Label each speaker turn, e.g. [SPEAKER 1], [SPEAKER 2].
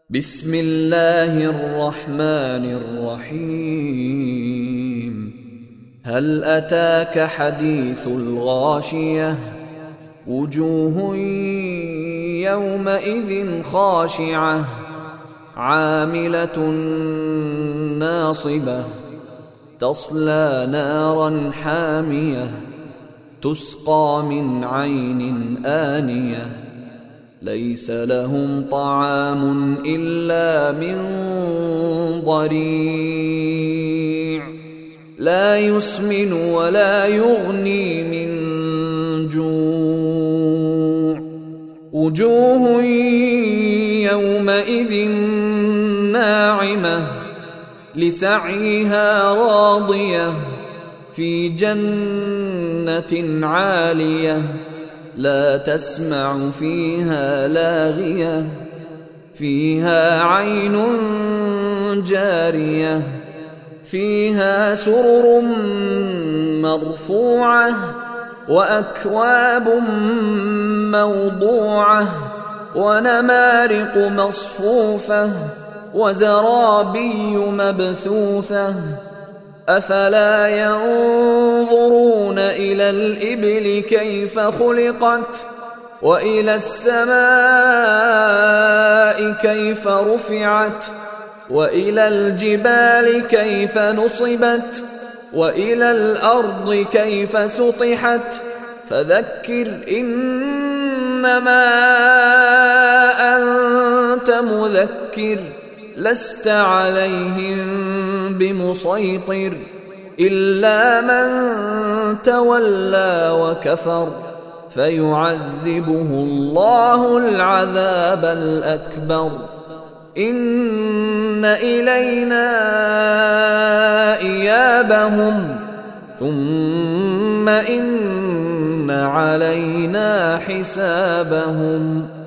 [SPEAKER 1] بسم الله الرحمن الرحيم هل أتاك حديث الغاشية وجوه يومئذ خاشعة عاملة ناصبة تصلى نارا حامية تسقى من عين آنية ليس لهم طعام إلا من ضريع لا يسمن ولا يغني من جوع وجوه يومئذ ناعمة لسعيها راضية في جنة عالية لا تسمع فيها لاغية فيها عين جارية فيها سرر مرفوعة وأكواب موضوعة ونمارق مصفوفة وزرابي مبثوثة أفلا ينظرون إلى الإبل كيف خلقت وإلى السماء كيف رفعت وإلى الجبال كيف نصبت وإلى الأرض كيف سطحت فذكر إنما أنت مذكر لست عليهم بمسيطر إلا من تولى وكفر فيعذبه الله العذاب الأكبر إن إلينا إيابهم ثم إن علينا حسابهم